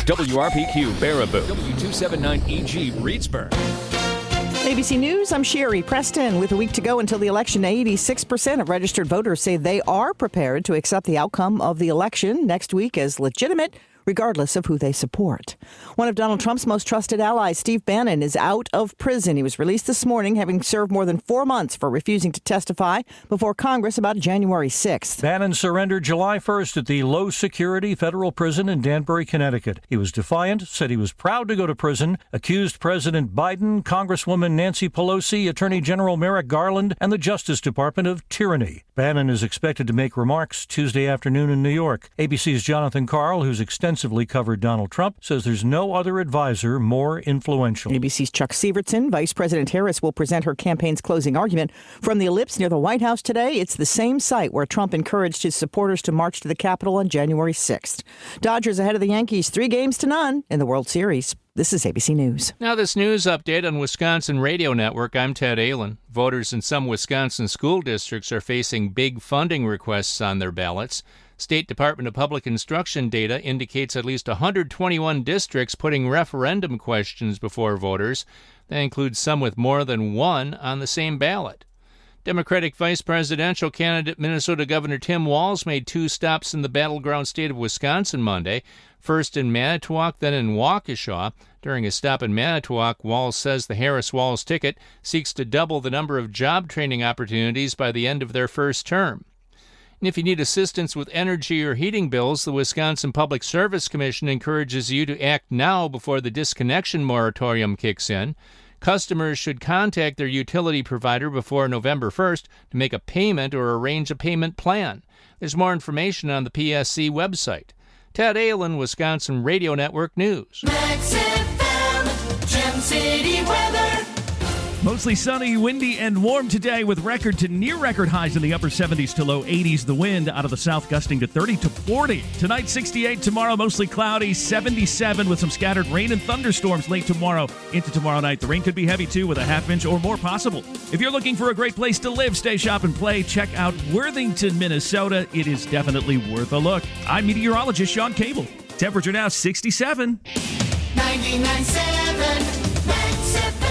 WRPQ Baraboo, W279EG Reedsburg. ABC News, I'm Sherry Preston. With a week to go until the election, 86% of registered voters say they are prepared to accept the outcome of the election next week as legitimate, regardless of who they support. One of Donald Trump's most trusted allies, Steve Bannon, is out of prison. He was released this morning, having served more than 4 months for refusing to testify before Congress about January 6th. Bannon surrendered July 1st at the low-security federal prison in Danbury, Connecticut. He was defiant, said he was proud to go to prison, accused President Biden, Congresswoman Nancy Pelosi, Attorney General Merrick Garland, and the Justice Department of tyranny. Bannon is expected to make remarks Tuesday afternoon in New York. ABC's Jonathan Karl, who's extensively covered Donald Trump, says there's no other advisor more influential. ABC's Chuck Sievertson. Vice President Harris will present her campaign's closing argument from the Ellipse near the White House today. It's the same site where Trump encouraged his supporters to march to the Capitol on January 6th. Dodgers ahead of the Yankees 3-0 in the World Series. This is ABC News. Now this news update on Wisconsin Radio Network. I'm Ted Allen. Voters in some Wisconsin school districts are facing big funding requests on their ballots. State Department of Public Instruction data indicates at least 121 districts putting referendum questions before voters. That includes some with more than one on the same ballot. Democratic vice presidential candidate Minnesota Governor Tim Walz made 2 stops in the battleground state of Wisconsin Monday, first in Manitowoc, then in Waukesha. During his stop in Manitowoc, Walz says the Harris-Walz ticket seeks to double the number of job training opportunities by the end of their first term. And if you need assistance with energy or heating bills, the Wisconsin Public Service Commission encourages you to act now before the disconnection moratorium kicks in. Customers should contact their utility provider before November 1st to make a payment or arrange a payment plan. There's more information on the PSC website. Ted Allen, Wisconsin Radio Network News. Max FM, Gem City weather. Mostly sunny, windy, and warm today with record to near record highs in the upper 70s to low 80s. The wind out of the south gusting to 30 to 40. Tonight, 68. Tomorrow, mostly cloudy, 77 with some scattered rain and thunderstorms late tomorrow into tomorrow night. The rain could be heavy, too, with a half inch or more possible. If you're looking for a great place to live, stay, shop, and play, check out Worthington, Minnesota. It is definitely worth a look. I'm meteorologist Sean Cable. Temperature now 67. 99.7 Max FM.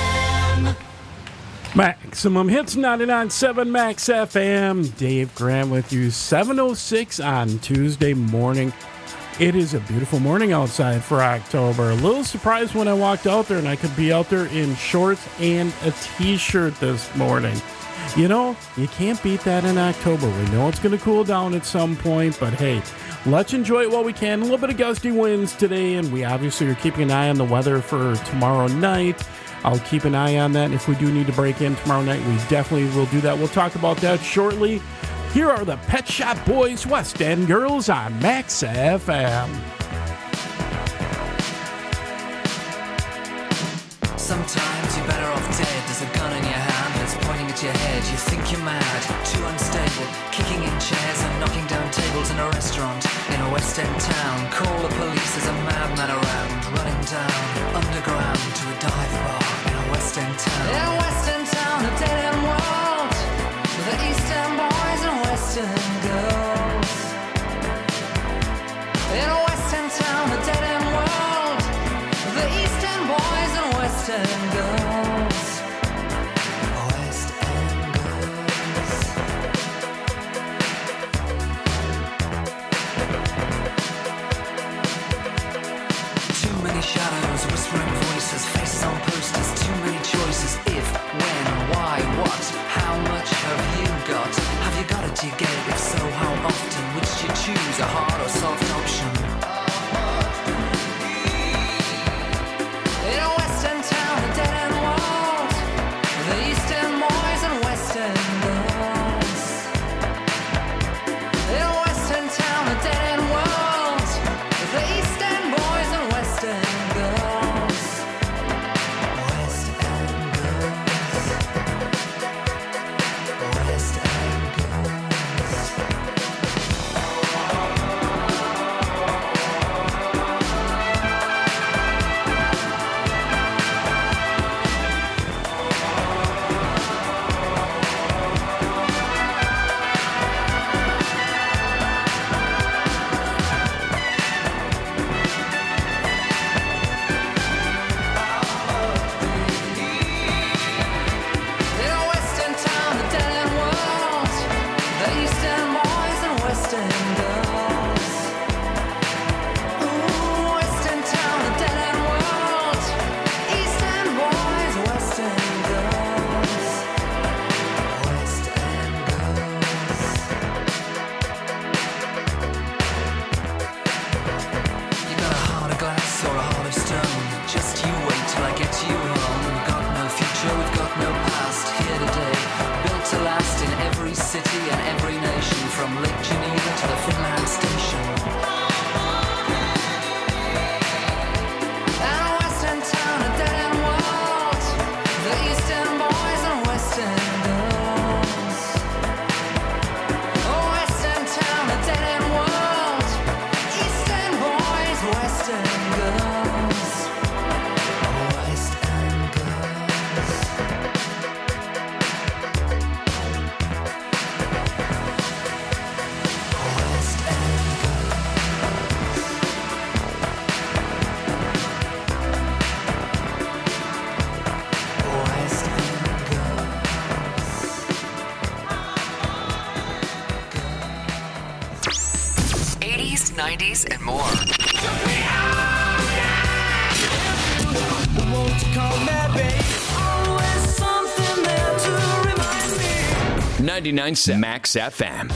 Maximum Hits 99.7 Max FM. Dave Grant with you, 7:06 on Tuesday morning. It is a beautiful morning outside for October. A little surprised when I walked out there and I could be out there in shorts and a t-shirt this morning. You know, you can't beat that in October. We know it's going to cool down at some point, but hey, let's enjoy it while we can. A little bit of gusty winds today, and we obviously are keeping an eye on the weather for tomorrow night. I'll keep an eye on that. If we do need to break in tomorrow night, we definitely will do that. We'll talk about that shortly. Here are the Pet Shop Boys, West End Girls on Max FM. Sometimes you're better off dead. There's a gun in your hand that's pointing at your head. You think you're mad, too unstable, kicking in chairs and knocking down tables in a restaurant in a West End town. Call the police, there's a madman around, running down underground to a dive bar in a West End town. In a West End town, a dead end world, with the East End boys and West End girls. In a West End town, a dead end world, with the East End boys and West End girls. West End girls. Too many shadows, whispering voices, faces on posters, too many choices. If, when, why, what, how much have you got? Have you got it, do you get it? If so, how often? Which do you choose, a hard or soft option? In a West End town, a dead end world, the East End boys and West End girls. In a West End town, a dead end world, the East End boys and West End girls. West End girls. West End girls. 90s, and more. 99.7 Max FM.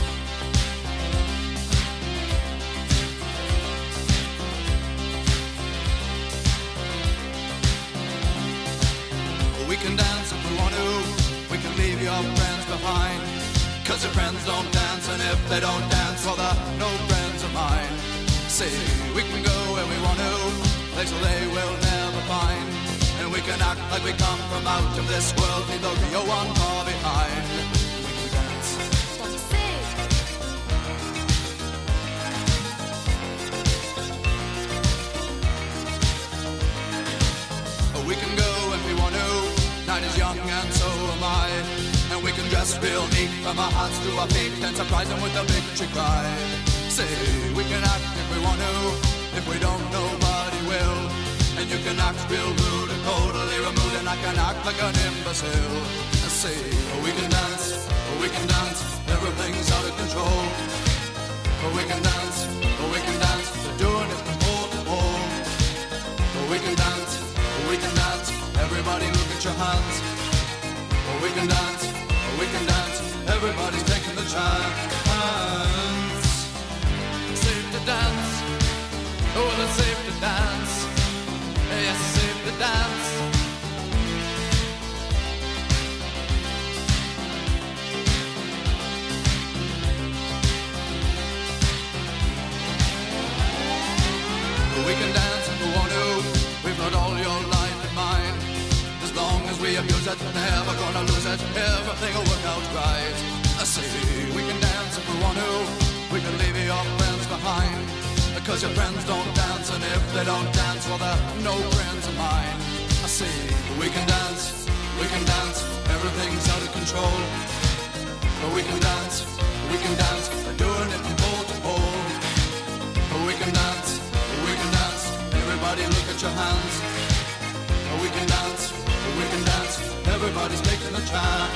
We can dance if we want to. We can leave your friends behind. Cause your friends don't dance, and if they don't dance, well, they're no friends of mine. See, we can go where we want to, places they will never find. And we can act like we come from out of this world, leave the real one far behind. We can dance. We can go if we want to. Night is young and so am I. And we can dress real neat from our hearts to our feet and surprise them with a victory cry. Say, we can act if we want to. If we don't, nobody will. And you can act real rude and totally removed, and I can act like an imbecile. Say, we can dance, everything's out of control. We can dance, we're doing it from pole to pole. We can dance, everybody look at your hands. We can dance, everybody's taking the chance. Safe to dance, oh, it's safe to dance. Yes, it's safe to dance. We can dance if we want to. We've got all your life in mind. As long as we abuse it, never gonna lose it. Everything will work out right. I say we can dance if we want to. We can leave your friends behind. Because your friends don't dance, and if they don't dance, well, they're no friends of mine. I say we can dance, everything's out of control. But we can dance, we're doing it from pole to pole. But we can dance, everybody look at your hands. We can dance, everybody's taking a chance.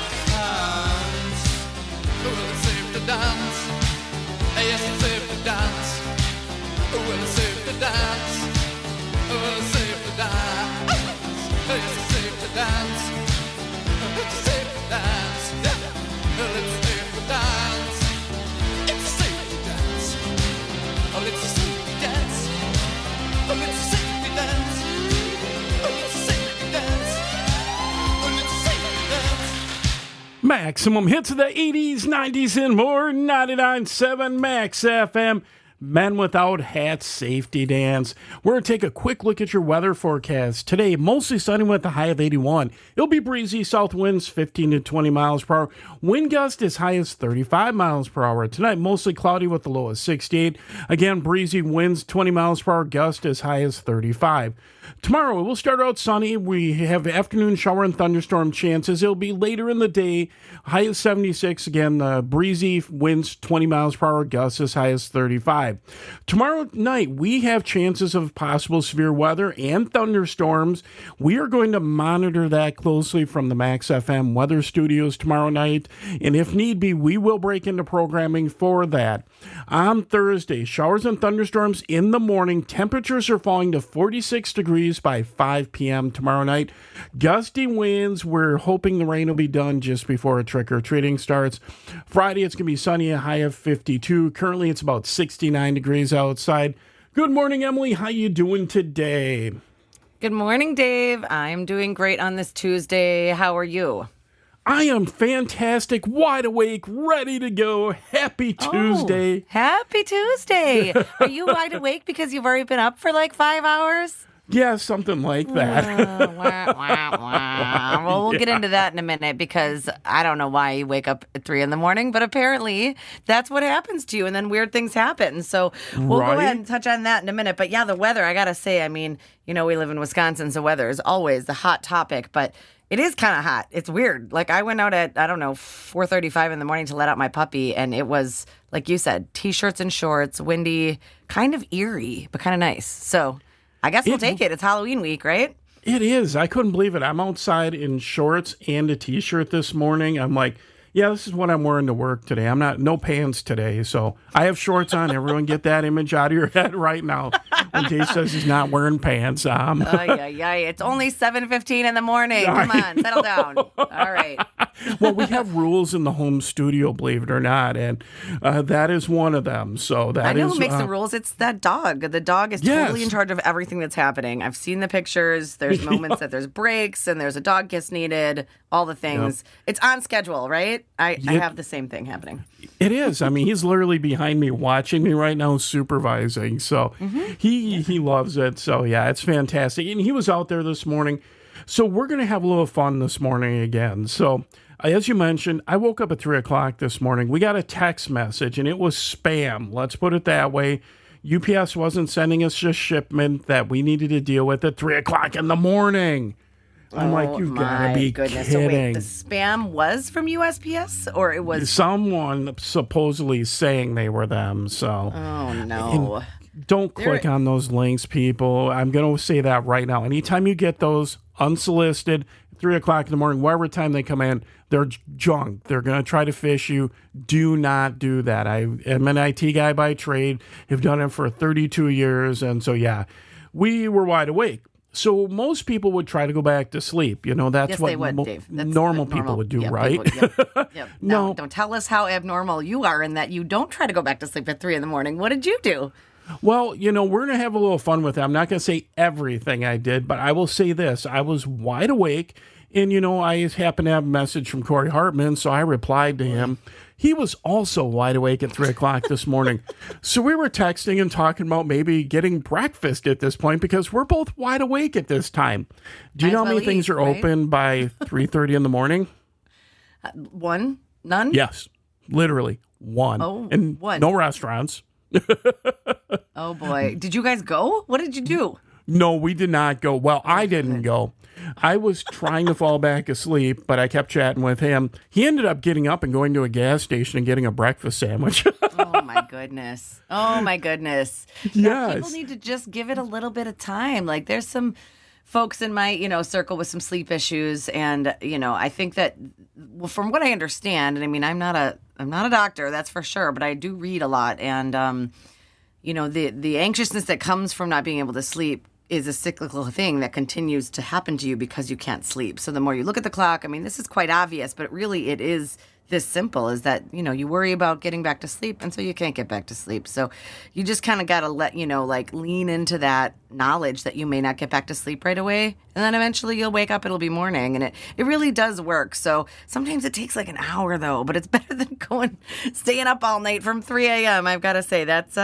Well, it's safe to dance. Yes, it's safe to dance. Well, it's safe to dance. Well, it's safe to dance. Yes, it's safe to dance. It's safe to dance. Well, it's safe to dance. It's safe to dance. Oh, it's safe to dance. Oh, it's safe to dance. Oh, it's safe to dance. Oh, it's safe to dance. Maximum hits of the 80s, 90s, and more. 99.7 Max FM. Men Without Hats Safety Dance. We're going to take a quick look at your weather forecast. Today, mostly sunny with a high of 81. It'll be breezy, south winds 15 to 20 miles per hour. Wind gust as high as 35 miles per hour. Tonight, mostly cloudy with the low of 68. Again, breezy winds 20 miles per hour, gust as high as 35. Tomorrow, we'll start out sunny. We have afternoon shower and thunderstorm chances. It'll be later in the day, high of 76. Again, breezy winds 20 miles per hour, gusts as high as 35. Tomorrow night, we have chances of possible severe weather and thunderstorms. We are going to monitor that closely from the Max FM weather studios tomorrow night. And if need be, we will break into programming for that. On Thursday, showers and thunderstorms in the morning. Temperatures are falling to 46 degrees by 5 p.m. tomorrow night. Gusty winds. We're hoping the rain will be done just before trick-or-treating starts. Friday, it's going to be sunny, a high of 52. Currently, it's about 69 degrees outside. Good morning, Emily. How you doing today? Good morning, Dave. I'm doing great on this Tuesday. How are you? I am fantastic, wide awake, ready to go. Happy Tuesday. Oh, happy Tuesday. Are you wide awake because you've already been up for like 5 hours? Yeah, something like that. Well, we'll get into that in a minute because I don't know why you wake up at 3 in the morning, but apparently that's what happens to you, and then weird things happen. So we'll go ahead and touch on that in a minute. But yeah, the weather, I got to say, I mean, you know, we live in Wisconsin, so weather is always the hot topic, but it is kind of hot. It's weird. Like I went out at, 4:35 in the morning to let out my puppy, and it was, like you said, T-shirts and shorts, windy, kind of eerie, but kind of nice. So I guess we'll take it. It's Halloween week, right? It is. I couldn't believe it. I'm outside in shorts and a T-shirt this morning. I'm like, Yeah, this is what I'm wearing to work today. No pants today, so I have shorts on. Everyone get that image out of your head right now. When Dave says he's not wearing pants. It's only 7:15 in the morning. Come on, settle down. All right. Well, we have rules in the home studio, believe it or not, and that is one of them. So I know who makes the rules. It's that dog. The dog is totally in charge of everything that's happening. I've seen the pictures. There's moments that there's breaks and there's a dog kiss needed, all the things. Yep. It's on schedule, right? I have the same thing happening. It is. I mean, he's literally behind me watching me right now, supervising. So he loves it. So, yeah, it's fantastic. And he was out there this morning. So we're going to have a little fun this morning again. So as you mentioned, I woke up at 3 o'clock this morning. We got a text message, and it was spam. Let's put it that way. UPS wasn't sending us a shipment that we needed to deal with at 3 o'clock in the morning. I'm like, you've got to be kidding. So wait, the spam was from USPS, or it was someone supposedly saying they were them? So, oh no! Don't click on those links, people. I'm going to say that right now. Anytime you get those unsolicited, 3 o'clock in the morning, whatever time they come in, they're junk. They're going to try to fish you. Do not do that. I am an IT guy by trade. Have done it for 32 years, and so we were wide awake. So most people would try to go back to sleep. You know, that's what Dave. That's normal people would do, right? Yep. No, don't tell us how abnormal you are in that you don't try to go back to sleep at 3 in the morning. What did you do? Well, we're going to have a little fun with it. I'm not going to say everything I did, but I will say this. I was wide awake, and, I happened to have a message from Corey Hartman, so I replied to him. He was also wide awake at 3 o'clock this morning. So we were texting and talking about maybe getting breakfast at this point because we're both wide awake at this time. Do you know how many things are open by 3:30 in the morning? One? None? Yes. Literally one. Oh, and one. No restaurants. Oh, boy. Did you guys go? What did you do? No, we did not go. Well, I didn't go. I was trying to fall back asleep, but I kept chatting with him. He ended up getting up and going to a gas station and getting a breakfast sandwich. Oh, my goodness. Yes. Now, people need to just give it a little bit of time. Like, there's some folks in my, circle with some sleep issues. And, I think that from what I understand, and I mean, I'm not a doctor, that's for sure, but I do read a lot. And, the anxiousness that comes from not being able to sleep is a cyclical thing that continues to happen to you because you can't sleep. So the more you look at the clock, I mean, this is quite obvious, but really it is this simple, is that, you worry about getting back to sleep, and so you can't get back to sleep. So you just kind of got to let, lean into that knowledge that you may not get back to sleep right away, and then eventually you'll wake up, it'll be morning, and it really does work. So sometimes it takes like an hour, though, but it's better than staying up all night from 3 a.m. I've got to say, that's,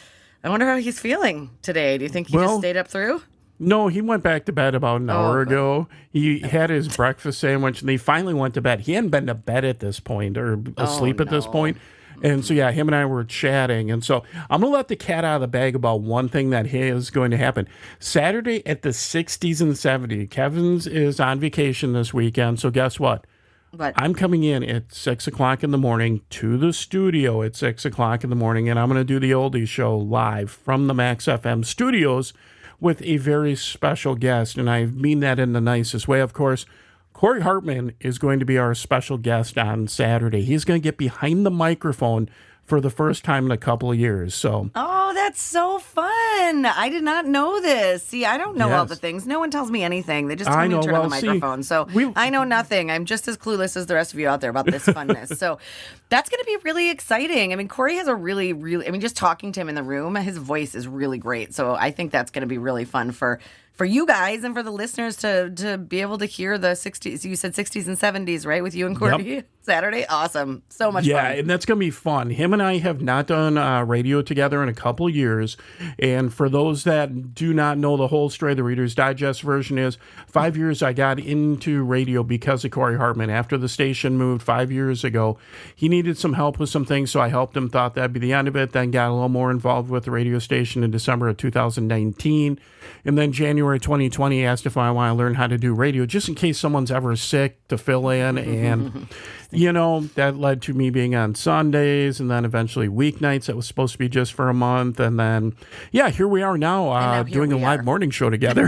I wonder how he's feeling today. Do you think he just stayed up through? No, he went back to bed about an hour ago. He had his breakfast sandwich, and he finally went to bed. He hadn't been to bed at this point or asleep at this point. And so, him and I were chatting. And so I'm going to let the cat out of the bag about one thing that is going to happen. Saturday at the 60s and 70s, Kevin's is on vacation this weekend. So guess what? What? I'm coming in at 6 o'clock in the morning to the studio at 6 o'clock in the morning, and I'm going to do the Oldies Show live from the Max FM studios with a very special guest, and I mean that in the nicest way, of course. Corey Hartman is going to be our special guest on Saturday. He's going to get behind the microphone for the first time in a couple of years. So, oh, that's so fun. I did not know this. See, I don't know all the things. No one tells me anything. They just tell me to turn on the microphone. So I know nothing. I'm just as clueless as the rest of you out there about this funness. So that's going to be really exciting. I mean, Corey has a really, just talking to him in the room, his voice is really great. So I think that's going to be really fun for you guys and for the listeners to be able to hear the 60s. You said 60s and 70s, right? With you and Corey? Yep. Saturday? Awesome. So much fun. Yeah, and that's going to be fun. Him and I have not done radio together in a couple of years. And for those that do not know the whole story, the Reader's Digest version is 5 years I got into radio because of Corey Hartman. After the station moved 5 years ago, he needed some help with some things, so I helped him, thought that'd be the end of it, then got a little more involved with the radio station in December of 2019. And then January January 2020, asked if I want to learn how to do radio, just in case someone's ever sick to fill in. And, that led to me being on Sundays and then eventually weeknights. That was supposed to be just for a month. And then, here we are now doing a live morning show together.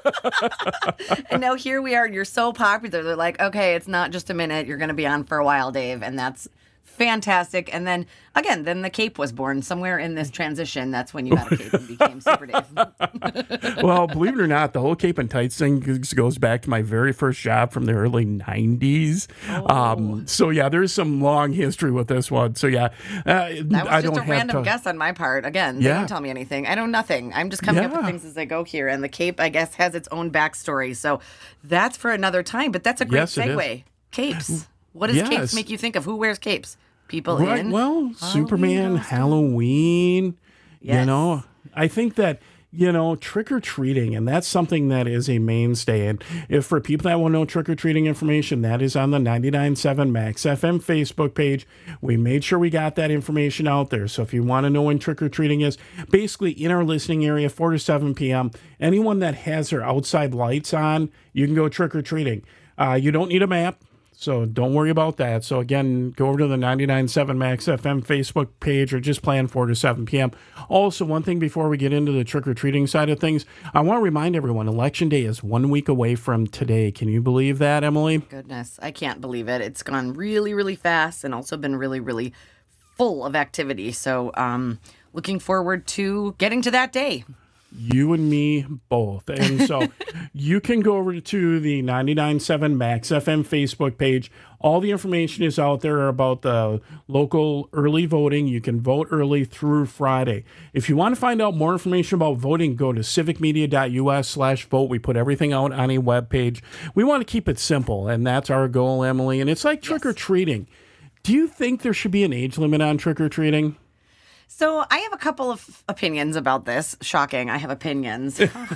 And now here we are. You're so popular. They're like, okay, it's not just a minute. You're going to be on for a while, Dave. And that's fantastic. And then, again, the Cape was born somewhere in this transition. That's when you got a Cape and became Super Dave. Well, believe it or not, the whole Cape and Tights thing goes back to my very first job from the early 90s. There's some long history with this one. So, that was just a random guess on my part. Again, they don't tell me anything. I know nothing. I'm just coming up with things as I go here. And the Cape, I guess, has its own backstory. So that's for another time. But that's a great segue. Capes. What does capes make you think of? Who wears capes? People in Halloween Superman, costume. Halloween. Yes. I think that trick-or-treating, and that's something that is a mainstay. And if for people that want to know trick-or-treating information, that is on the 99.7 Max FM Facebook page. We made sure we got that information out there. So if you want to know when trick-or-treating is, basically in our listening area, 4 to 7 p.m., anyone that has their outside lights on, you can go trick-or-treating. You don't need a map. So don't worry about that. So again, go over to the 99.7 Max FM Facebook page or just plan 4 to 7 p.m. Also, one thing before we get into the trick-or-treating side of things, I want to remind everyone, Election Day is 1 week away from today. Can you believe that, Emily? Goodness, I can't believe it. It's gone really, really fast and also been really, really full of activity. So looking forward to getting to that day. You and me both. And so you can go over to the 99.7 Max FM Facebook page. All the information is out there about the local early voting. You can vote early through Friday. If you want to find out more information about voting, go to civicmedia.us/vote. We put everything out on a webpage. We want to keep it simple, and that's our goal, Emily. And it's like trick-or-treating. Do you think there should be an age limit on trick-or-treating? So I have a couple of opinions about this. Shocking, I have opinions.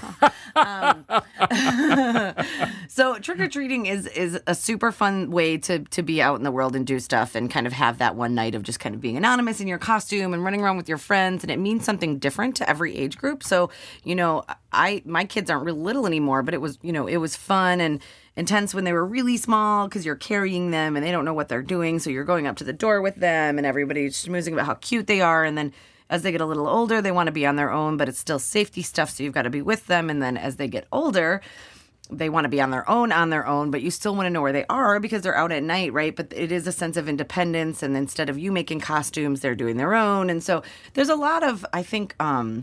So trick-or-treating is a super fun way to be out in the world and do stuff and kind of have that one night of just kind of being anonymous in your costume and running around with your friends. And it means something different to every age group. So, my kids aren't real little anymore, but it was fun and intense when they were really small because you're carrying them and they don't know what they're doing. So you're going up to the door with them and everybody's schmoozing about how cute they are. And then as they get a little older, they want to be on their own, but it's still safety stuff. So you've got to be with them. And then as they get older, they want to be on their own, but you still want to know where they are because they're out at night, right? But it is a sense of independence. And instead of you making costumes, they're doing their own. And so there's a lot of, I think,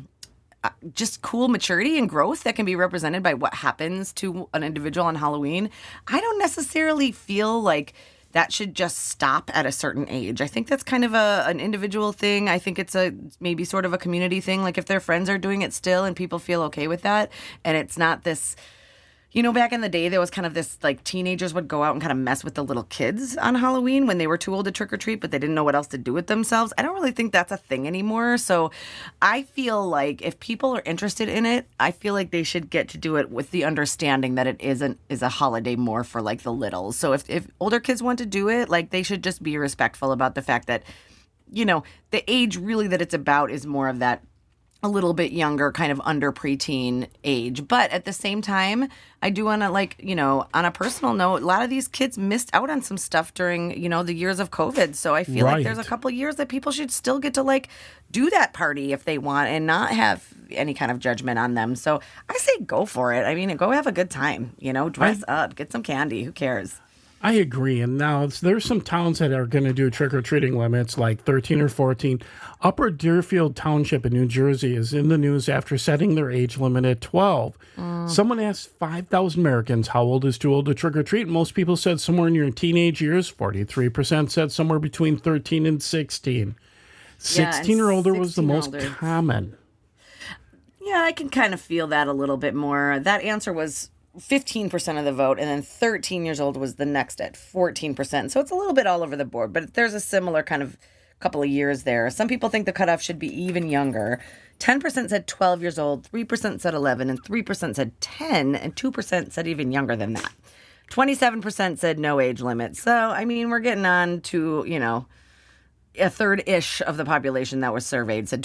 just cool maturity and growth that can be represented by what happens to an individual on Halloween. I don't necessarily feel like that should just stop at a certain age. I think that's kind of an individual thing. I think it's maybe sort of a community thing. Like if their friends are doing it still and people feel okay with that and it's not this... back in the day, there was kind of this, like, teenagers would go out and kind of mess with the little kids on Halloween when they were too old to trick-or-treat, but they didn't know what else to do with themselves. I don't really think that's a thing anymore. So I feel like if people are interested in it, I feel like they should get to do it with the understanding that it is a holiday more for, like, the littles. So if older kids want to do it, like, they should just be respectful about the fact that, the age really that it's about is more of that a little bit younger, kind of under preteen age. But at the same time, I do want to, on a personal note, a lot of these kids missed out on some stuff during, the years of COVID. So I feel like there's a couple of years that people should still get to, do that party if they want and not have any kind of judgment on them. So I say go for it. I mean, go have a good time, dress up, get some candy. Who cares? I agree. And now there's some towns that are going to do trick-or-treating limits like 13 or 14. Upper Deerfield Township in New Jersey is in the news after setting their age limit at 12. Someone asked 5,000 Americans how old is too old to trick-or-treat. Most people said somewhere in your teenage years. 43% said somewhere between 13 and 16. 16 or older was the most common. Yeah, I can kind of feel that a little bit more. That answer was 15% of the vote, and then 13 years old was the next at 14%. So it's a little bit all over the board, but there's a similar kind of couple of years there. Some people think the cutoff should be even younger. 10% said 12 years old, 3% said 11, and 3% said 10, and 2% said even younger than that. 27% said no age limit. So, I mean, we're getting on to, a third-ish of the population that was surveyed said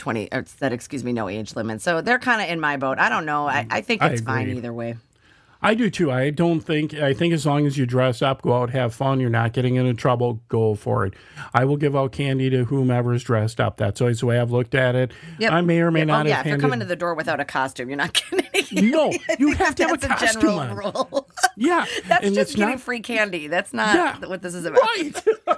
no age limit. So they're kind of in my boat. I don't know. I think it's fine either way. I do too. I think as long as you dress up, go out, have fun, you're not getting into trouble, go for it. I will give out candy to whomever's dressed up. That's always the way I've looked at it. Yep. I may or may not have if you're coming to the door without a costume, you're not getting anything. No, you have to have a costume general on. rule. Yeah. That's and just it's getting not free candy. That's not what this is about. Right.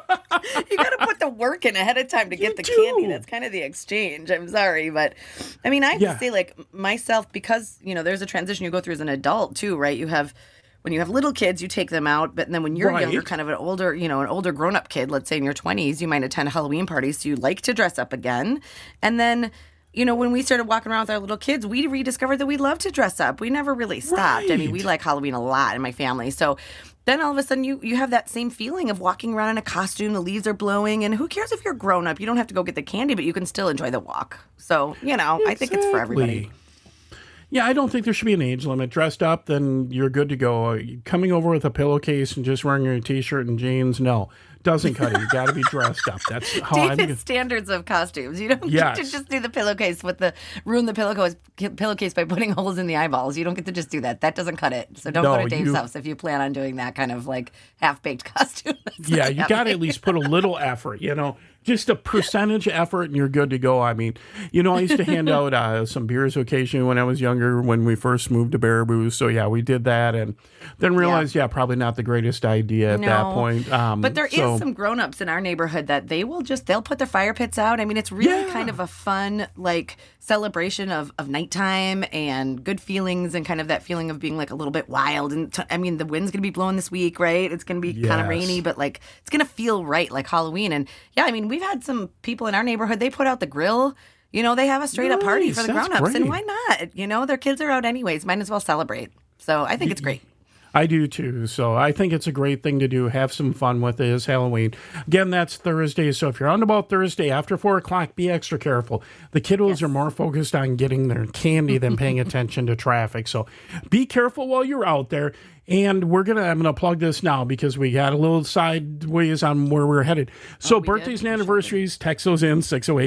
You got to put the work in ahead of time to get the candy. That's kind of the exchange. I'm sorry, but I mean, I have to say, like, myself, because, there's a transition you go through as an adult too, right? When you have little kids, you take them out, but then when you're younger, kind of an older grown-up kid, let's say in your 20s, you might attend Halloween parties, so you like to dress up again. And then, when we started walking around with our little kids, we rediscovered that we love to dress up. We never really stopped. Right. I mean, we like Halloween a lot in my family. So then all of a sudden you have that same feeling of walking around in a costume, the leaves are blowing, and who cares if you're grown up? You don't have to go get the candy, but you can still enjoy the walk. So, I think it's for everybody. Yeah, I don't think there should be an age limit. Dressed up, then you're good to go. Coming over with a pillowcase and just wearing your T-shirt and jeans, no. Doesn't cut it. You got to be dressed up. That's how David's standards of costumes. You don't get to just do the pillowcase ruin the pillowcase by putting holes in the eyeballs. You don't get to just do that. That doesn't cut it. So don't go to Dave's house if you plan on doing that kind of like half-baked costume. Yeah, you got to at least put a little effort, just a percentage effort and you're good to go. I mean, I used to hand out some beers occasionally when I was younger when we first moved to Baraboo. So yeah, we did that and then realized, probably not the greatest idea at that point. But there is some grown-ups in our neighborhood that they'll put their fire pits out. I mean, it's really kind of a fun, like, celebration of nighttime and good feelings and kind of that feeling of being like a little bit wild. And the wind's going to be blowing this week, right? It's going to be kind of rainy, but like it's going to feel right like Halloween. And yeah, I mean, we've had some people in our neighborhood, they put out the grill. They have a straight up party for the grown-ups. And why not? Their kids are out anyways. Might as well celebrate. So I think it's great. I do too. So I think it's a great thing to do. Have some fun with it. It's Halloween. Again, that's Thursday. So if you're on about Thursday after 4 o'clock, be extra careful. The kiddos are more focused on getting their candy than paying attention to traffic. So be careful while you're out there. And I'm gonna plug this now because we got a little sideways on where we're headed. So birthdays and anniversaries, text those in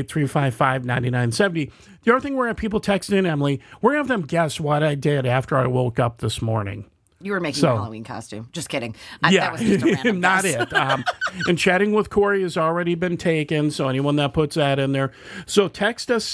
608-355-9970. The other thing we're gonna have people text in, Emily, we're gonna have them guess what I did after I woke up this morning. You were making a Halloween costume. Just kidding. That was just a random not guess. it. And chatting with Corey has already been taken, so anyone that puts that in there. So text us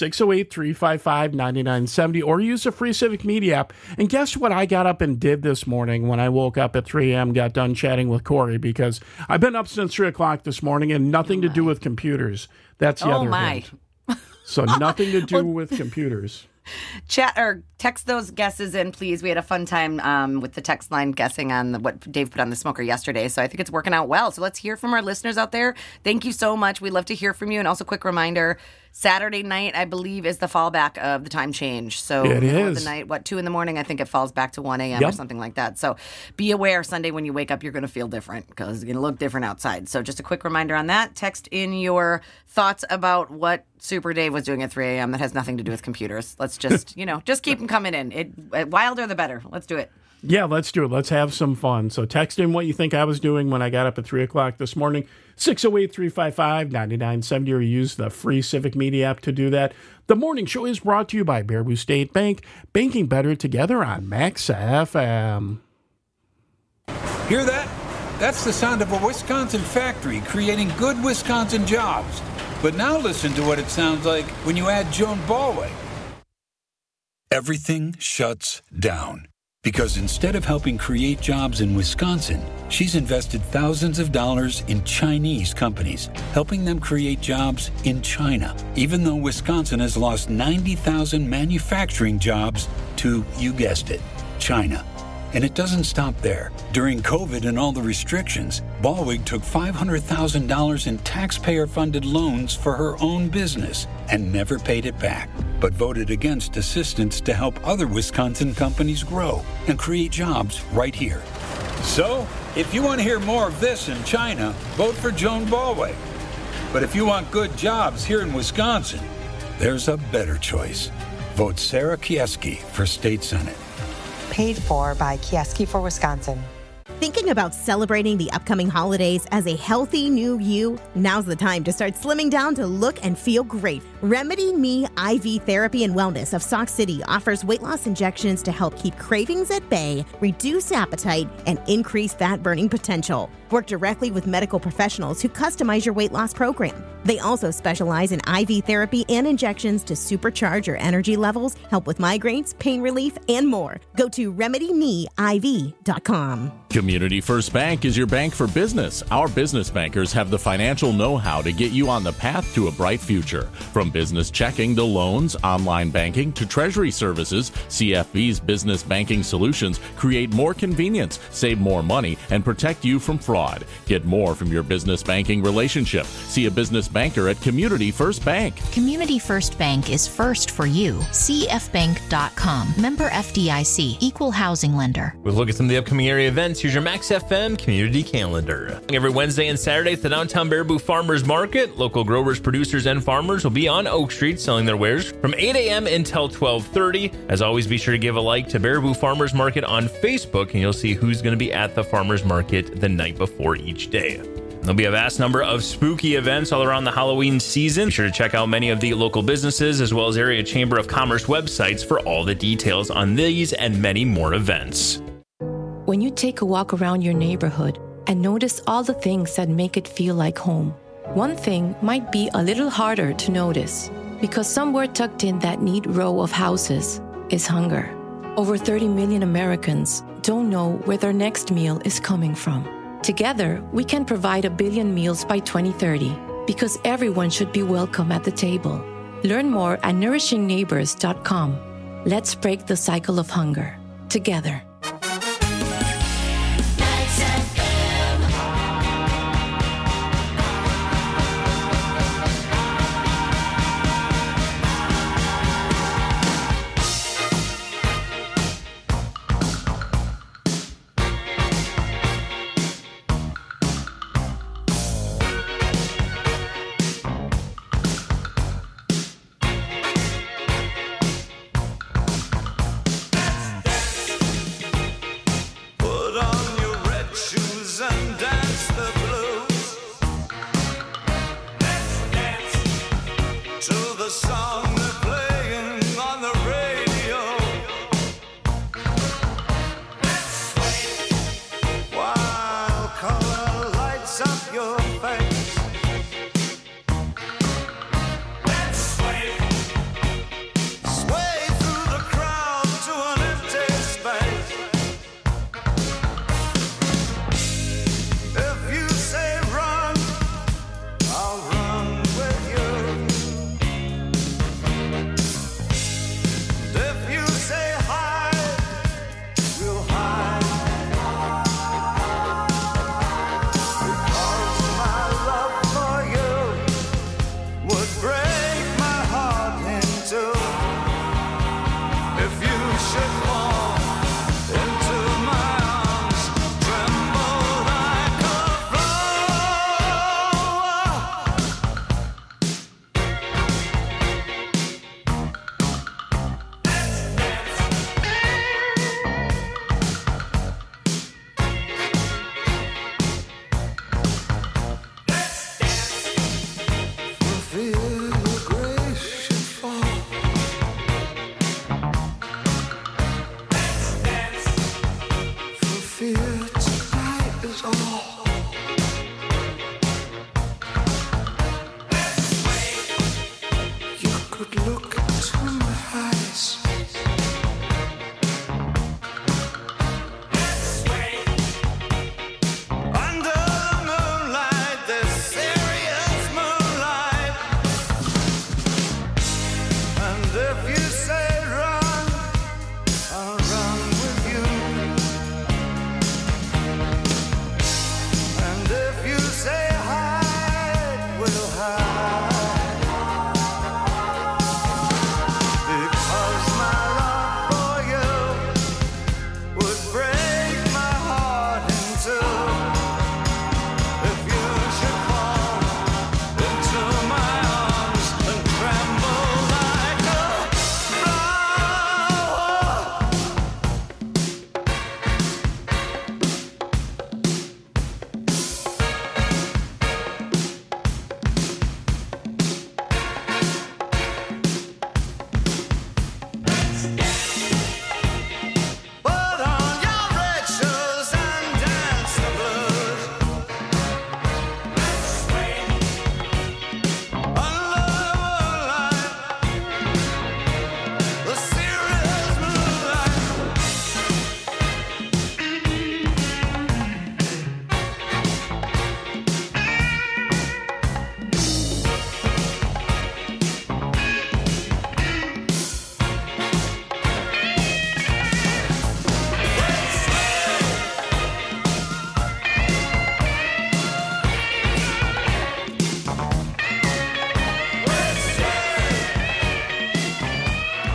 608-355-9970 or use the free Civic Media app. And guess what I got up and did this morning when I woke up at 3 a.m., got done chatting with Corey, because I've been up since 3 o'clock this morning and nothing to do with computers. That's the other hint. So nothing to do with computers. Chat or text those guesses in, please. We had a fun time with the text line guessing on what Dave put on the smoker yesterday. So I think it's working out well. So let's hear from our listeners out there. Thank you so much. We'd love to hear from you. And also, quick reminder, Saturday night, I believe, is the fallback of the time change. So it is. The night, 2 in the morning, I think it falls back to 1 a.m. or something like that. So be aware, Sunday when you wake up, you're going to feel different because it's going to look different outside. So just a quick reminder on that. Text in your thoughts about what Super Dave was doing at 3 a.m. that has nothing to do with computers. Let's just, just keep them coming in. Wilder the better. Let's do it. Yeah, let's do it. Let's have some fun. So text in what you think I was doing when I got up at 3 o'clock this morning, 608-355-9970, or use the free Civic Media app to do that. The morning show is brought to you by Baraboo State Bank, banking better together on Max FM. Hear that? That's the sound of a Wisconsin factory creating good Wisconsin jobs. But now listen to what it sounds like when you add Joan Ballweg. Everything shuts down. Because instead of helping create jobs in Wisconsin, she's invested thousands of dollars in Chinese companies, helping them create jobs in China, even though Wisconsin has lost 90,000 manufacturing jobs to, you guessed it, China. And it doesn't stop there. During COVID and all the restrictions, Ballweg took $500,000 in taxpayer-funded loans for her own business and never paid it back, but voted against assistance to help other Wisconsin companies grow and create jobs right here. So, if you want to hear more of this in China, vote for Joan Ballweg. But if you want good jobs here in Wisconsin, there's a better choice. Vote Sarah Kieski for State Senate. Paid for by Kieski for Wisconsin. Thinking about celebrating the upcoming holidays as a healthy new you? Now's the time to start slimming down to look and feel great. Remedy Me IV Therapy and Wellness of Sauk City offers weight loss injections to help keep cravings at bay, reduce appetite, and increase fat burning potential. Work directly with medical professionals who customize your weight loss program. They also specialize in IV therapy and injections to supercharge your energy levels, help with migraines, pain relief, and more. Go to RemedyMeIV.com. Community First Bank is your bank for business. Our business bankers have the financial know-how to get you on the path to a bright future. From business checking to loans, online banking to treasury services, CFB's business banking solutions create more convenience, save more money, and protect you from fraud. Get more from your business banking relationship. See a business banker at Community First Bank. Community First Bank is first for you. CFBank.com. Member FDIC. Equal housing lender. We'll look at some of the upcoming area events. Here's your Max FM community calendar. Every Wednesday and Saturday at the downtown Baraboo Farmers Market, local growers, producers, and farmers will be on Oak Street selling their wares from 8 a.m. until 12:30. As always, be sure to give a like to Baraboo Farmers Market on Facebook, and you'll see who's going to be at the farmers market the night before each day. There'll be a vast number of spooky events all around the Halloween season. Be sure to check out many of the local businesses as well as area Chamber of Commerce websites for all the details on these and many more events. When you take a walk around your neighborhood and notice all the things that make it feel like home, one thing might be a little harder to notice because somewhere tucked in that neat row of houses is hunger. Over 30 million Americans don't know where their next meal is coming from. Together, we can provide 1 billion meals by 2030 because everyone should be welcome at the table. Learn more at nourishingneighbors.com. Let's break the cycle of hunger together.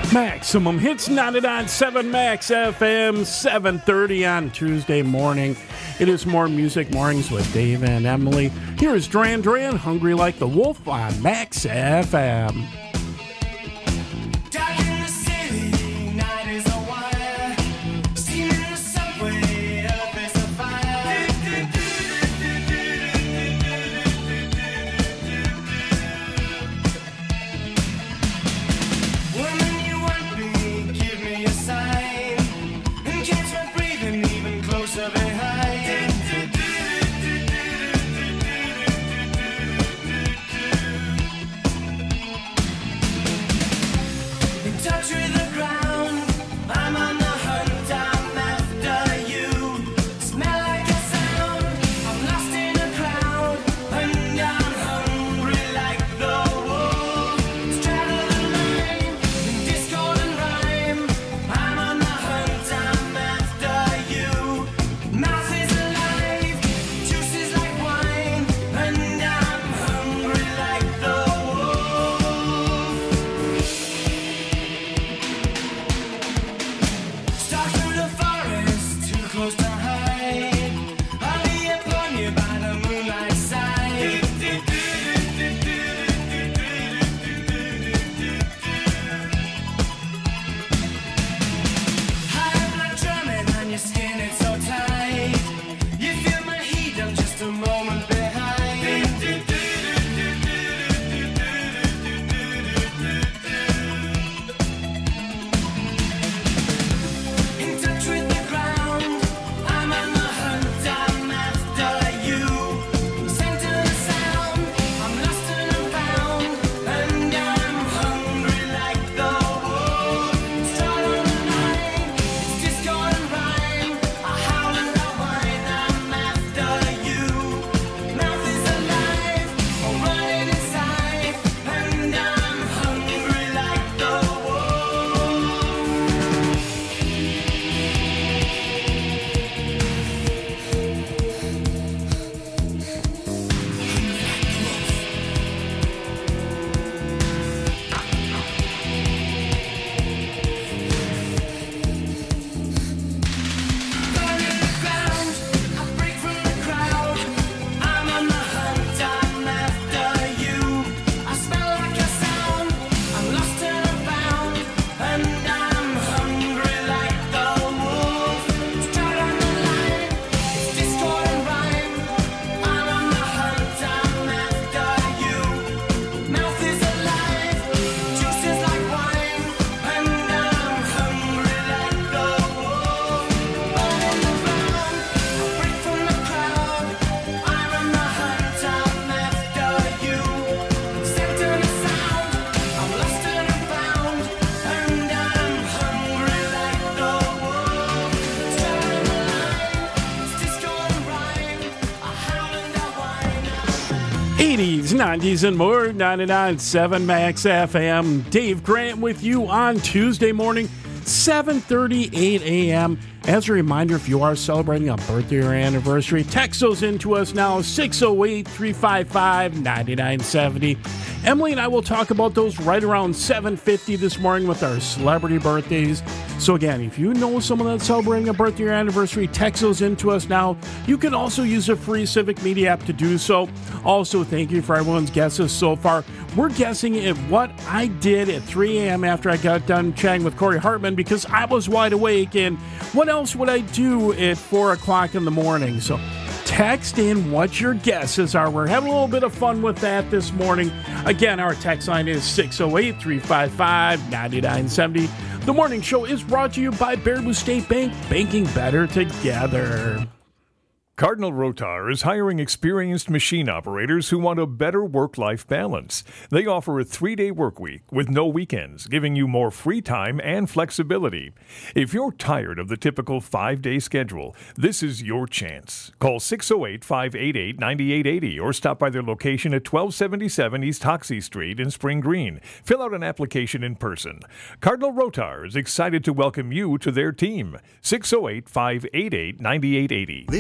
Maximum Hits 99.7 Max FM, 7:30 on Tuesday morning. It is More Music Mornings with Dave and Emily. Here is Duran Duran, Hungry Like the Wolf on Max FM. '80s, '90s, and more. 99.7 Max FM. Dave Grant with you on Tuesday morning, 7:38 a.m. As a reminder, if you are celebrating a birthday or anniversary, text those into us now, 608-355-9970. Emily and I will talk about those right around 7:50 this morning with our celebrity birthdays. So again, if you know someone that's celebrating a birthday or anniversary, text those into us now. You can also use a free Civic Media app to do so. Also, thank you for everyone's guesses so far. We're guessing at what I did at 3 a.m. after I got done chatting with Corey Hartman because I was wide awake. And what else would I do at 4 o'clock in the morning? So text in what your guesses are. We're having a little bit of fun with that this morning. Again, our text line is 608-355-9970. The morning show is brought to you by Baraboo State Bank, banking better together. Cardinal Rotar is hiring experienced machine operators who want a better work-life balance. They offer a 3-day work week with no weekends, giving you more free time and flexibility. If you're tired of the typical 5-day schedule, this is your chance. Call 608-588-9880 or stop by their location at 1277 East Hoxie Street in Spring Green. Fill out an application in person. Cardinal Rotar is excited to welcome you to their team. 608-588-9880. This is an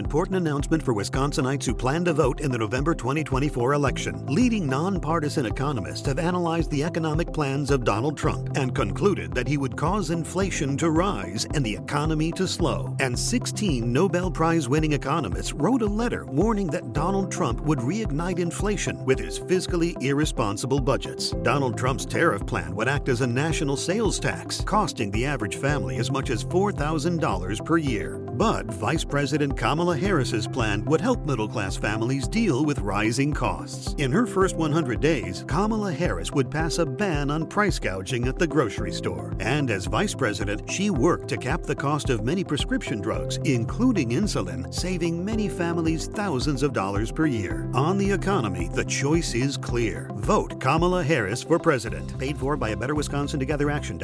important announcement for Wisconsinites who plan to vote in the November 2024 election. Leading nonpartisan economists have analyzed the economic plans of Donald Trump and concluded that he would cause inflation to rise and the economy to slow. And 16 Nobel Prize-winning economists wrote a letter warning that Donald Trump would reignite inflation with his fiscally irresponsible budgets. Donald Trump's tariff plan would act as a national sales tax, costing the average family as much as $4,000 per year. But Vice President Kamala Harris's plan would help middle-class families deal with rising costs. In her first 100 days, Kamala Harris would pass a ban on price gouging at the grocery store. And as vice president, she worked to cap the cost of many prescription drugs, including insulin, saving many families thousands of dollars per year. On the economy, the choice is clear. Vote Kamala Harris for president. Paid for by A Better Wisconsin Together Action,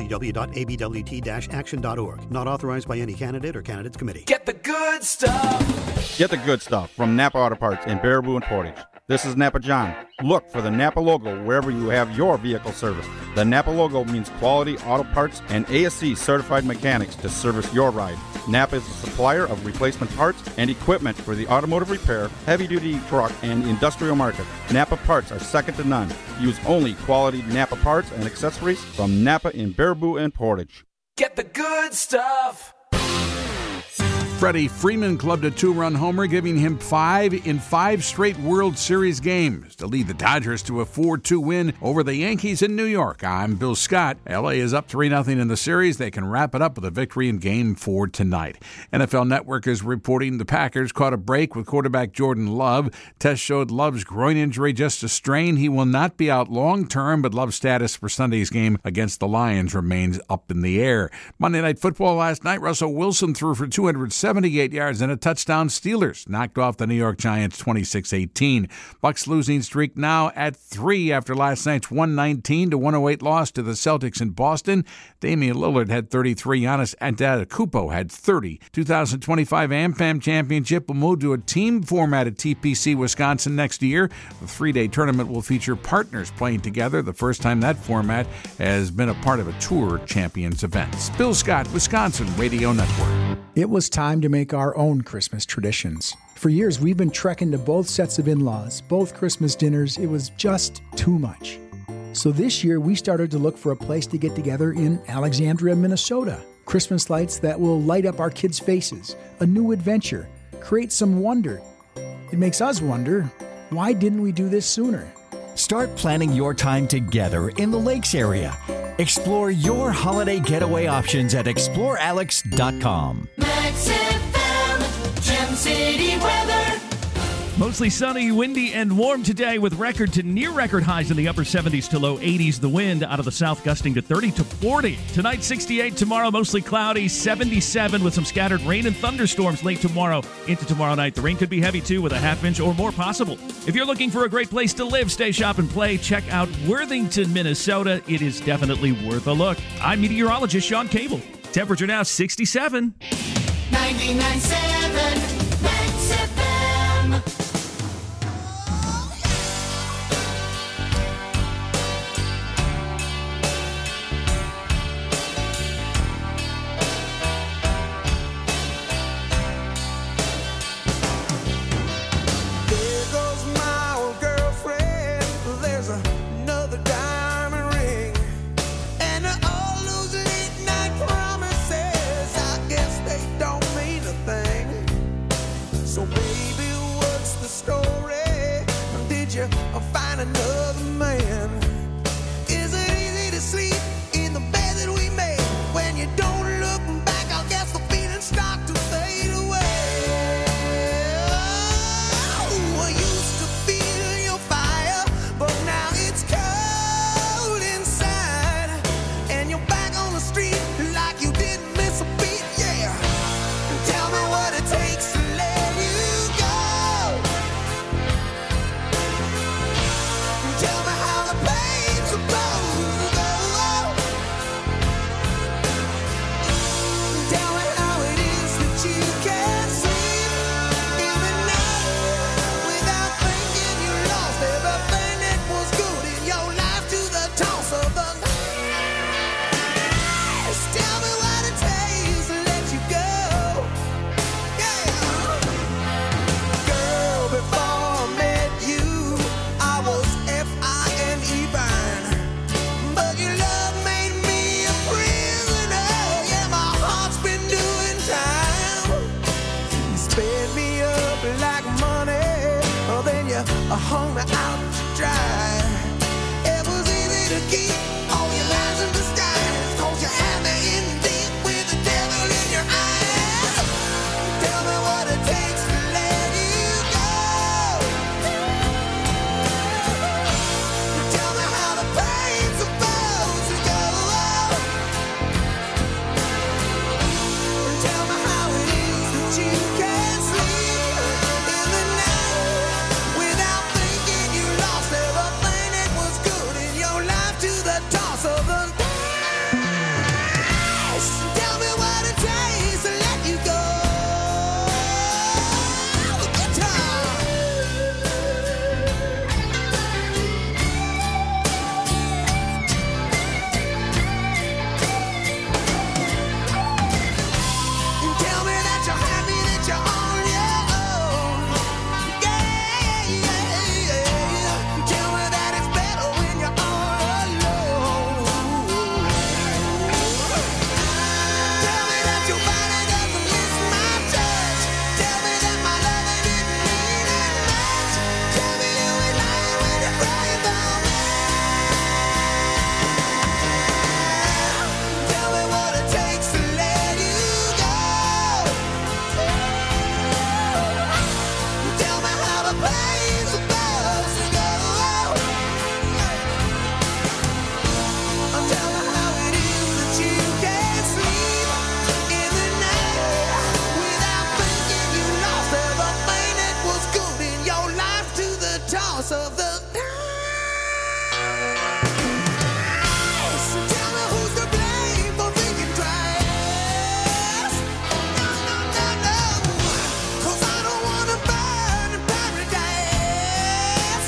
www.abwt-action.org. Not authorized by any candidate or candidates committee. Get the good stuff! Get the good stuff from Napa Auto Parts in Baraboo and Portage. This is Napa John. Look for the Napa logo wherever you have your vehicle serviced. The Napa logo means quality auto parts and ASC certified mechanics to service your ride. Napa is a supplier of replacement parts and equipment for the automotive repair, heavy-duty truck, and industrial market. Napa parts are second to none. Use only quality Napa parts and accessories from Napa in Baraboo and Portage. Get the good stuff! Freddie Freeman clubbed a 2-run homer, giving him 5 in 5 straight World Series games to lead the Dodgers to a 4-2 win over the Yankees in New York. I'm Bill Scott. LA is up 3-0 in the series. They can wrap it up with a victory in Game 4 tonight. NFL Network is reporting the Packers caught a break with quarterback Jordan Love. Tests showed Love's groin injury just a strain. He will not be out long-term, but Love's status for Sunday's game against the Lions remains up in the air. Monday Night Football last night, Russell Wilson threw for 278 yards and a touchdown. Steelers knocked off the New York Giants 26-18. Bucs losing streak now at 3 after last night's 119-108 loss to the Celtics in Boston. Damian Lillard had 33. Giannis Antetokounmpo had 30. 2025 AmFam Championship will move to a team format at TPC Wisconsin next year. The 3-day tournament will feature partners playing together, the first time that format has been a part of a Tour Champions event. Bill Scott, Wisconsin Radio Network. It was time to make our own Christmas traditions. For years, we've been trekking to both sets of in-laws, both Christmas dinners. It was just too much. So this year, we started to look for a place to get together in Alexandria, Minnesota. Christmas lights that will light up our kids' faces, a new adventure, create some wonder. It makes us wonder, why didn't we do this sooner? Start planning your time together in the Lakes area. Explore your holiday getaway options at explorealex.com. Max FM, Gem City weather. Mostly sunny, windy, and warm today with record to near record highs in the upper 70s to low 80s. The wind out of the south gusting to 30 to 40. Tonight, 68. Tomorrow, mostly cloudy, 77 with some scattered rain and thunderstorms late tomorrow into tomorrow night. The rain could be heavy, too, with a half-inch or more possible. If you're looking for a great place to live, stay, shop, and play, check out Worthington, Minnesota. It is definitely worth a look. I'm meteorologist Sean Cable. Temperature now 67. 99.7 Max FM. All those late night promises, I guess they don't mean a thing. hung me out to dry. It was easy to keep all your lies in disguise, 'cause you had me in deep with the devil in your eyes. Tell me what it takes to let you go. Tell me how the pain's supposed to go. Tell me how it is that you can't sleep in the night without thinking you lost everything that was good in your life to the toss of the dice. Tell me what it takes to let you go. The guitar. Tell me that you're happy, that you're on your own. Yeah, yeah, yeah. Tell me that it's better when you're all alone. Tell me that your body doesn't miss my touch. Tell me that my love didn't mean that much. Tell me you ain't lying when you're crying about me. Tell me what it takes to let you go. Tell me how the pain's supposed to go. Tell me how it is that you can't sleep in the night without thinking you lost everything that was good in your life to the toss of the dice. Tell me who's to blame for thinking twice. No, 'cause I don't wanna burn in paradise.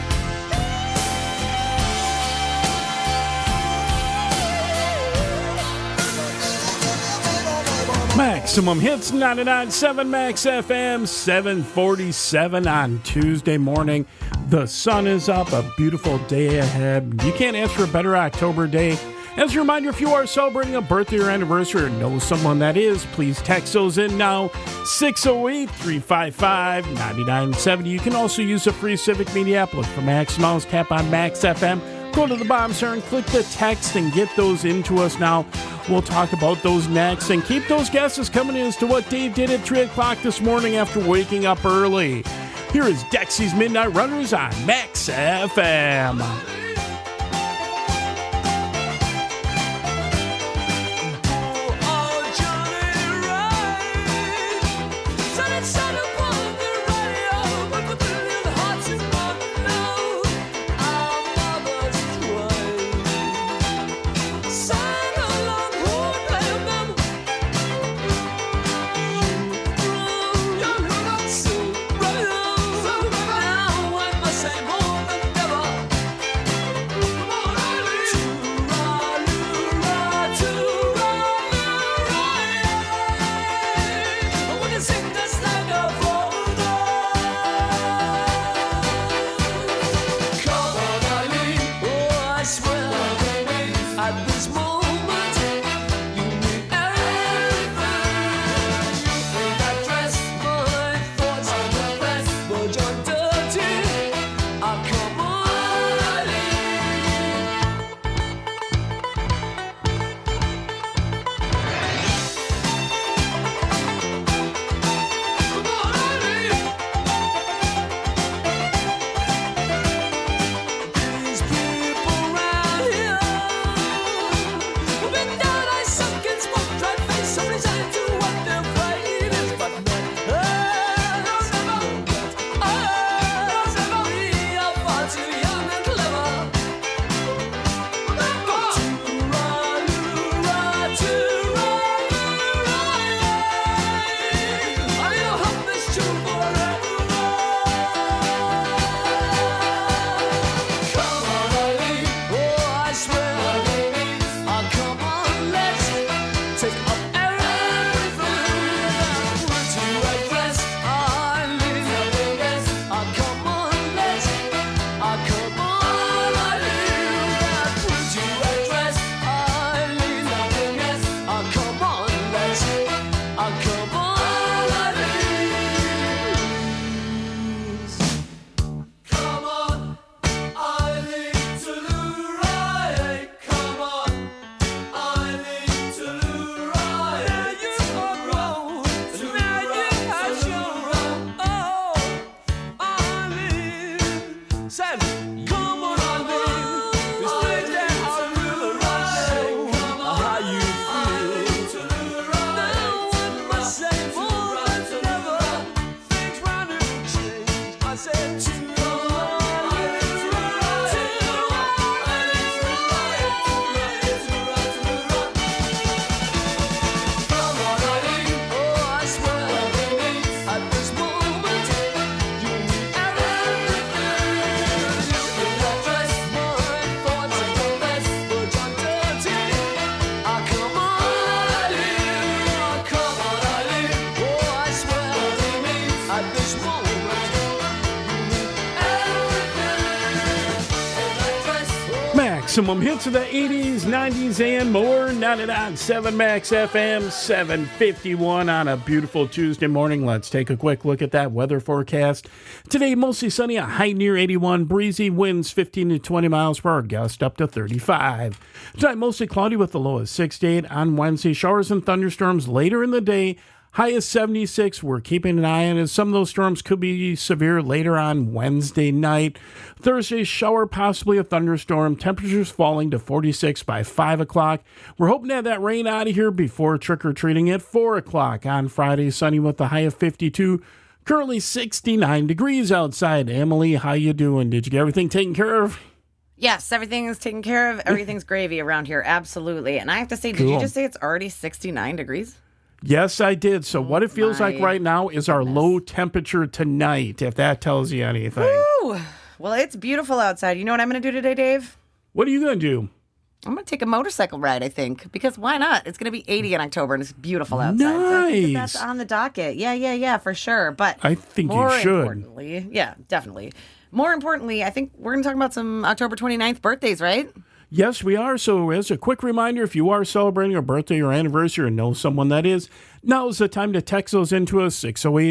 Maximum Hits 99.7 Max FM, 7:47 on Tuesday morning. The sun is up, a beautiful day ahead. You can't ask for a better October day. As a reminder, if you are celebrating a birthday or anniversary or know someone that is, please text those in now, 608-355-9970. You can also use the free Civic Media app. Look for Max Mouse, tap on Max FM, go to the bottom center and click the text and get those into us now. We'll talk about those next and keep those guesses coming in as to what Dave did at 3 o'clock this morning after waking up early. Here is Dexy's Midnight Runners on Max FM. Same home and never Maximum hits of the 80s, 90s, and more. 99.7 Max FM, 7:51 on a beautiful Tuesday morning. Let's take a quick look at that weather forecast. Today, mostly sunny, a high near 81, breezy, winds 15 to 20 miles per hour, gust up to 35. Tonight, mostly cloudy with the low of 68. On Wednesday, showers and thunderstorms later in the day. High is 76. We're keeping an eye on it. Some of those storms could be severe later on Wednesday night. Thursday, shower, possibly a thunderstorm. Temperatures falling to 46 by 5 o'clock. We're hoping to have that rain out of here before trick-or-treating at 4 o'clock. On Friday, sunny with a high of 52. Currently 69 degrees outside. Emily, how you doing? Did you get everything taken care of? Yes, everything is taken care of. Everything's gravy around here. Absolutely. And I have to say, did you just say it's already 69 degrees? Yes, I did. So what it feels like right now is our low temperature tonight, if that tells you anything. Woo! Well, it's beautiful outside. You know what I'm going to do today, Dave? What are you going to do? I'm going to take a motorcycle ride, I think, because why not? It's going to be 80 in October, and it's beautiful outside. Nice. So I think that's on the docket. Yeah, for sure. But I think more you should. Importantly, yeah, definitely. More importantly, I think we're going to talk about some October 29th birthdays, right? Yes, we are. So as a quick reminder, if you are celebrating a birthday or anniversary or know someone that is, now is the time to text those into us,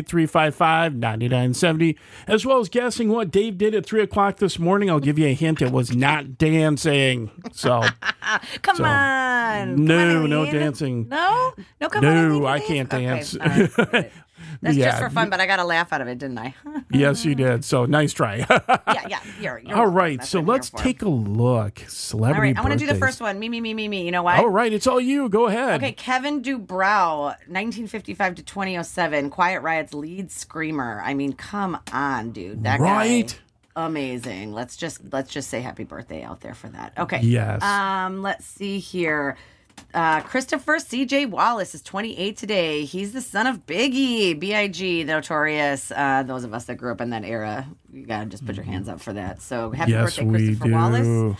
608-355-9970, as well as guessing what Dave did at 3 o'clock this morning. I'll give you a hint. It was not dancing. So Come on. No dancing. No, come on. No, I can't dance. Okay, all right. That's just for fun, but I got a laugh out of it, didn't I? Yes, you did. So nice try. yeah. You're all right, so let's take a look. Celebrity All right, I want to do the birthdays. first one. Me. You know why? All right, it's all you. Go ahead. Okay, Kevin Dubrow, 1955 to 2007, Quiet Riot's lead screamer. I mean, come on, dude. That guy, amazing. Let's just say happy birthday out there for that. Okay. Yes. Let's see here. Christopher C.J. Wallace is 28 today. He's the son of Biggie, B.I.G., the Notorious. Those of us that grew up in that era, you got to just put your hands up for that. So happy birthday, Christopher Wallace.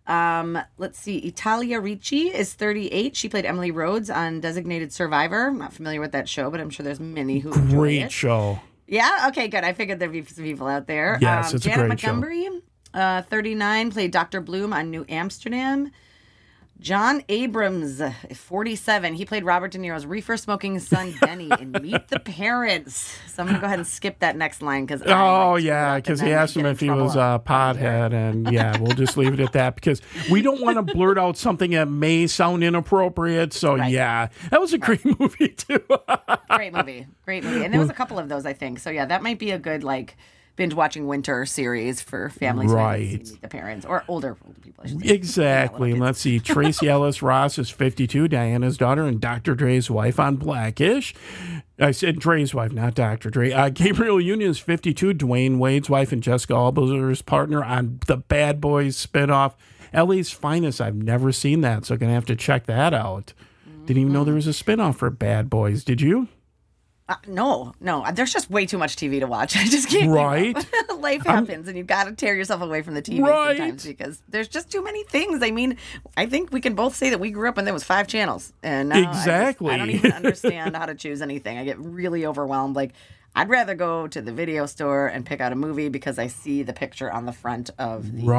Let's see. Italia Ricci is 38. She played Emily Rhodes on Designated Survivor. I'm not familiar with that show, but I'm sure there's many who enjoy it. Great show. Yeah? Okay, good. I figured there'd be some people out there. Yes, it's Janet a great Montgomery, 39, played Dr. Bloom on New Amsterdam. John Abrams, 47. He played Robert De Niro's reefer-smoking son, Benny, in Meet the Parents. So I'm going to go ahead and skip that next line. Because he asked him if he was a pothead. And, we'll just leave it at that because we don't want to blurt out something that may sound inappropriate. So, that was a great movie, too. Great movie. And there was a couple of those, I think. So, that might be a good, binge-watching winter series for families who haven't seen Meet the Parents, or older people, I should say. Exactly. Let's see. Tracy Ellis Ross is 52, Diana's daughter, and Dr. Dre's wife on Blackish. I said Dre's wife, not Dr. Dre. Gabriel Union is 52, Dwayne Wade's wife, and Jessica Alba's partner on the Bad Boys spinoff. LA's Finest. I've never seen that, so I'm going to have to check that out. Didn't even know there was a spinoff for Bad Boys. Did you? No. There's just way too much TV to watch. I just can't. Right. Life happens, and you've got to tear yourself away from the TV sometimes because there's just too many things. I mean, I think we can both say that we grew up when there was 5 channels, and now exactly. I don't even understand how to choose anything. I get really overwhelmed. I'd rather go to the video store and pick out a movie because I see the picture on the front of the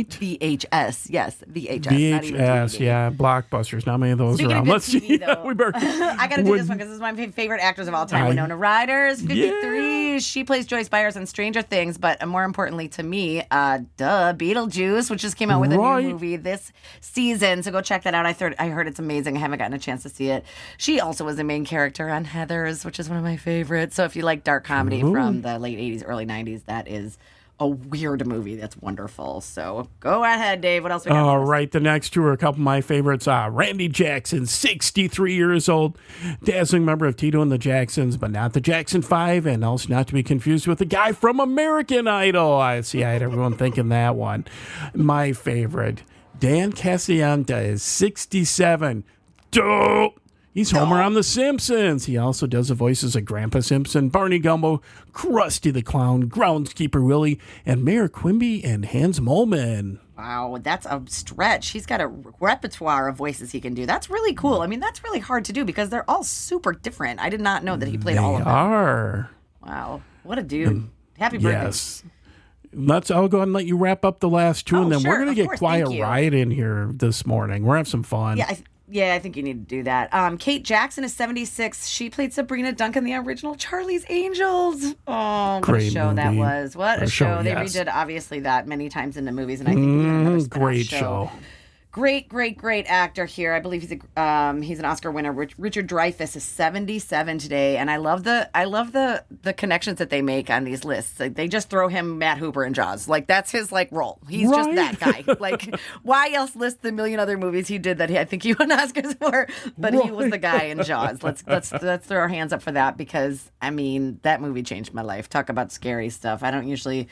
VHS. Yes, VHS. VHS, yeah. Blockbusters. Not many of those Speaking around. Let's see. We better. I got to do this one because this is my favorite actors of all time. Winona Ryder is 53. She plays Joyce Byers in Stranger Things, but more importantly to me, Beetlejuice, which just came out with a new movie this season. So go check that out. I heard it's amazing. I haven't gotten a chance to see it. She also was the main character on Heathers, which is one of my favorites. So if you like dark comedy from the late 80s, early 90s, that is a weird movie that's wonderful. So go ahead, Dave. What else we got? All right. The next two are a couple of my favorites. Randy Jackson, 63 years old, dazzling member of Tito and the Jacksons, but not the Jackson 5, and also not to be confused with the guy from American Idol. I had everyone thinking that one. My favorite, Dan Castellaneta, is 67. Dope. He's Homer on The Simpsons. He also does the voices of Grandpa Simpson, Barney Gumbo, Krusty the Clown, Groundskeeper Willie, and Mayor Quimby and Hans Moleman. Wow, that's a stretch. He's got a repertoire of voices he can do. That's really cool. I mean, that's really hard to do because they're all super different. I did not know that he played all of them. They are. Wow, what a dude. Happy birthday. Yes. I'll go ahead and let you wrap up the last two, and then sure, we're going to get course, Quiet thank you. Riot in here this morning. We're having some fun. Yeah, I think you need to do that. Kate Jackson is 76. She played Sabrina Duncan, the original Charlie's Angels. Oh, what Great a show that movie. was. What a show. They yes. redid, obviously, that many times in the movies, and I think we need another spin-off Great show. Great actor here. I believe he's an Oscar winner. Richard Dreyfuss is 77 today, and I love the connections that they make on these lists. Like, they just throw him Matt Hooper in Jaws. Like, that's his role. He's just that guy. Like, why else list the million other movies he did that I think he won Oscars for? But he was the guy in Jaws. Let's throw our hands up for that, because I mean, that movie changed my life. Talk about scary stuff. I don't usually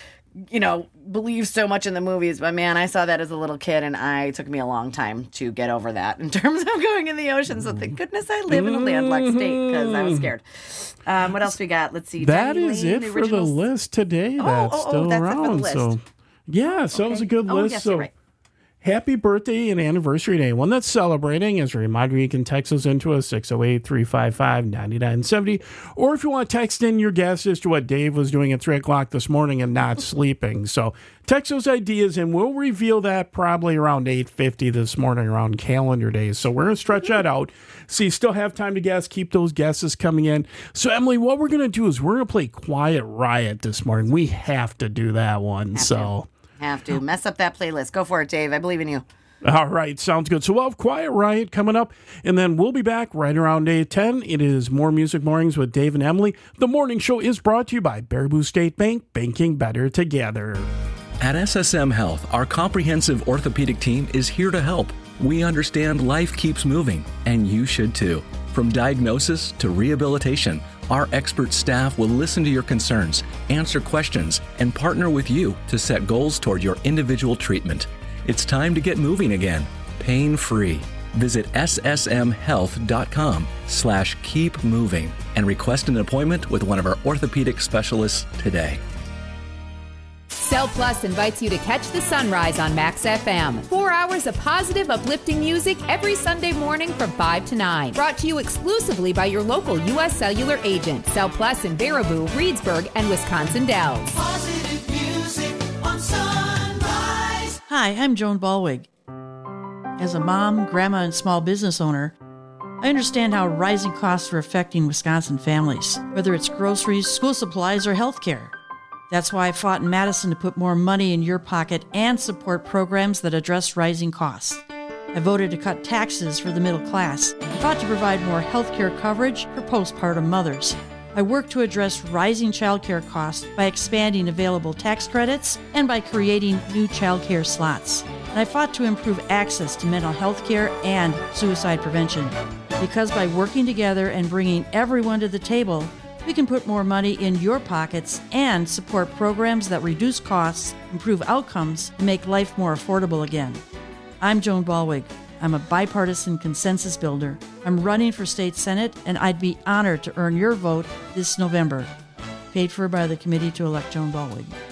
believe so much in the movies, but man, I saw that as a little kid, and it took me a long time to get over that in terms of going in the ocean. So thank goodness I live in a landlocked state, because I was scared. What else we got? Let's see. That Danny is Lane, it for the list today. That's still that's around. It for the list. So, yeah, so it was a good list. Yes, so, you're right. happy birthday and anniversary to anyone that's celebrating. As a reminder, you can text us into a 608-355-9970. Or if you want to text in your guesses to what Dave was doing at 3 o'clock this morning and not sleeping. So text those ideas, and we'll reveal that probably around 8:50 this morning, around calendar days. So we're going to stretch that out. So you still have time to guess. Keep those guesses coming in. So, Emily, what we're going to do is we're going to play Quiet Riot this morning. We have to do that one. Have to mess up that playlist. Go for it, Dave. I believe in you. All right, sounds good. So we'll have Quiet Riot coming up, and then we'll be back right around 8:10. It is More Music Mornings with Dave and Emily. The morning show is brought to you by Baraboo State Bank, banking better together. At SSM Health, our comprehensive orthopedic team is here to help. We understand life keeps moving, and you should too. From diagnosis to rehabilitation, our expert staff will listen to your concerns, answer questions, and partner with you to set goals toward your individual treatment. It's time to get moving again, pain-free. Visit ssmhealth.com/keepmoving and request an appointment with one of our orthopedic specialists today. Cell Plus invites you to catch the sunrise on Max FM. 4 hours of positive, uplifting music every Sunday morning from 5 to 9. Brought to you exclusively by your local U.S. Cellular agent. Cell Plus in Baraboo, Reedsburg, and Wisconsin Dells. Positive music on Sunrise. Hi, I'm Joan Ballwig. As a mom, grandma, and small business owner, I understand how rising costs are affecting Wisconsin families, whether it's groceries, school supplies, or health care. That's why I fought in Madison to put more money in your pocket and support programs that address rising costs. I voted to cut taxes for the middle class. I fought to provide more health care coverage for postpartum mothers. I worked to address rising child care costs by expanding available tax credits and by creating new child care slots. And I fought to improve access to mental health care and suicide prevention. Because by working together and bringing everyone to the table, we can put more money in your pockets and support programs that reduce costs, improve outcomes, and make life more affordable again. I'm Joan Ballwig. I'm a bipartisan consensus builder. I'm running for state senate, and I'd be honored to earn your vote this November. Paid for by the Committee to Elect Joan Ballwig.